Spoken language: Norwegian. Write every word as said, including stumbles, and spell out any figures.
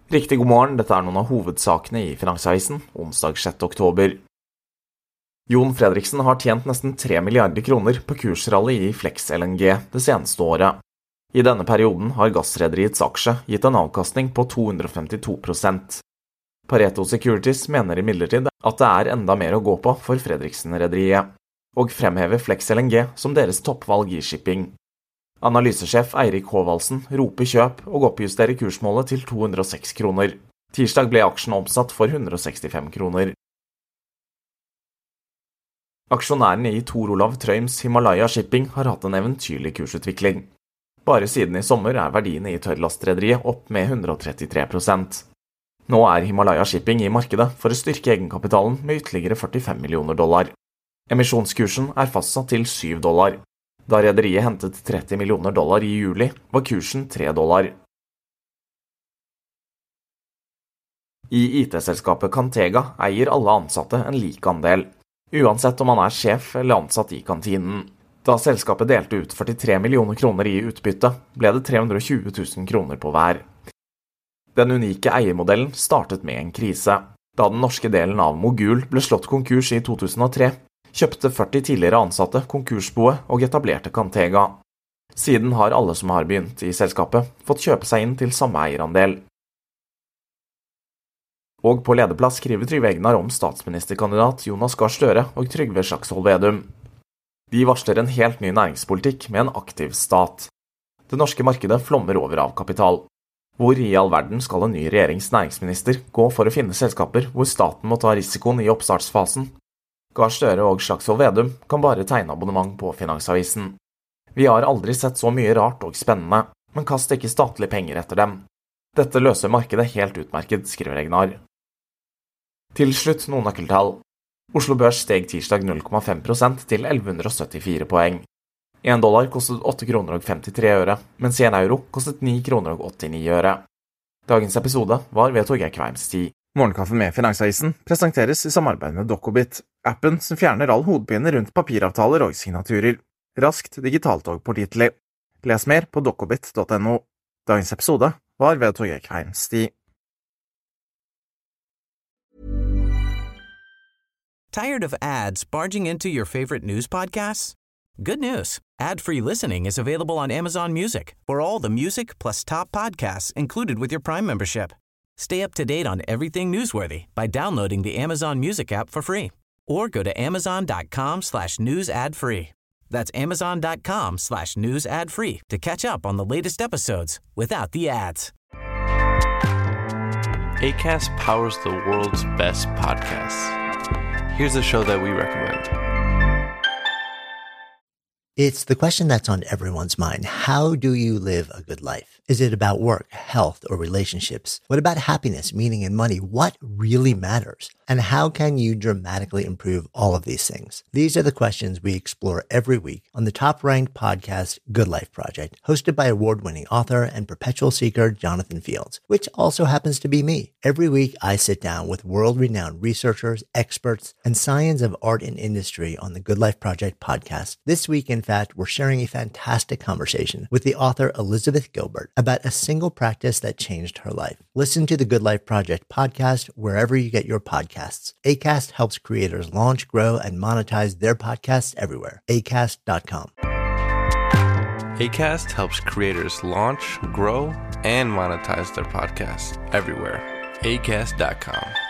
Riktig god morgen, dette er noen av hovedsakene i Finansavisen, onsdag sjette oktober. Jon Fredriksen har tjent nesten tre milliarder kroner på kursrally i Flex L N G det seneste året. I denne perioden har gassrederiets aksje gitt en avkastning på to hundre femtito prosent. Pareto Securities mener imidlertid at det er enda mer å gå på for Fredriksen-rederiet, og fremhever Flex L N G som deres toppvalg i shipping. Analysesjef Eirik Håvaldsen roper kjøp og oppjusterer kursmålet til to hundre og seks kroner. Tirsdag ble aksjen omsatt for hundre og sekstifem kroner. Aksjonærene i Tor Olav Trøims Himalaya Shipping har hatt en eventyrlig kursutvikling. Bare siden i sommer er verdiene i tørrlastrederiet opp med hundre og trettitre prosent. Nå er Himalaya Shipping i markedet for å styrke egenkapitalen med ytterligere førtifem millioner dollar. Emisjonskursen er fastsatt til syv dollar. Da rederiet hentet tretti millioner dollar i juli, var kursen tre dollar. I I T-selskapet Cantega eier alle ansatte en lik andel, uansett om man er sjef eller ansatt i kantinen. Da selskapet delte ut førtitre millioner kroner i utbytte, ble det tre hundre og tjue tusen kroner på hver. Den unike eiermodellen startet med en krise. Da den norske delen av Mogul ble slått konkurs i to tusen og tre, kjøpte førti tidligere ansatte konkursboet og etablerte Cantega. Siden har alle som har begynt i selskapet fått kjøpe seg inn til samme eierandel. Og på lederplass skriver Trygve Egnar om statsministerkandidat Jonas Gahr Støre og Trygve Slagsvold Vedum. De varsler en helt ny næringspolitikk med en aktiv stat. Det norske markedet flommer over av kapital. Hvor i all verden skal en ny regjerings næringsminister gå for å finne selskaper hvor staten må ta risikoen i oppstartsfasen? Gahr Støre og Slagsvold Vedum kan bare tegne abonnement på Finansavisen. Vi har aldri sett så mye rart og spennende, men kast ikke statlige penger etter dem. Dette løser markedet helt utmerket, skriver Egnar. Til slutt noen nøkkeltall. Oslo Børs steg tirsdag null komma fem prosent til elleve hundre og syttifire poeng. En dollar kostet åtte kroner og femtitre øre, mens en euro kostet ni kroner og åttini øre. Dagens episode var ved Torgeir Kveims tid. Morgenkaffe med Finansavisen presenteres i samarbeid med Dokobit, appen som fjerner all hodepine rundt papiravtaler og signaturer. Raskt digitalt og pålitelig. Les mer på dokobit punktum no. Dagens episode var ved Torgeir Kveims tid. Tired of ads barging into your favorite news podcasts? Good news. Ad-free listening is available on Amazon Music for all the music plus top podcasts included with your Prime membership. Stay up to date on everything newsworthy by downloading the Amazon Music app for free or go to amazon.com slash news ad free. That's amazon.com slash news ad free to catch up on the latest episodes without the ads. Acast powers the world's best podcasts. Here's a show that we recommend. It's the question that's on everyone's mind. How do you live a good life? Is it about work, health, or relationships? What about happiness, meaning, and money? What really matters? And how can you dramatically improve all of these things? These are the questions we explore every week on the top-ranked podcast, Good Life Project, hosted by award-winning author and perpetual seeker Jonathan Fields, which also happens to be me. Every week, I sit down with world-renowned researchers, experts, and science of art and industry on the Good Life Project podcast. This week, in fact, we're sharing a fantastic conversation with the author Elizabeth Gilbert about a single practice that changed her life. Listen to the Good Life Project podcast wherever you get your podcasts. Acast helps creators launch, grow, and monetize their podcasts everywhere. acast dot com. Acast helps creators launch, grow, and monetize their podcasts everywhere. acast dot com.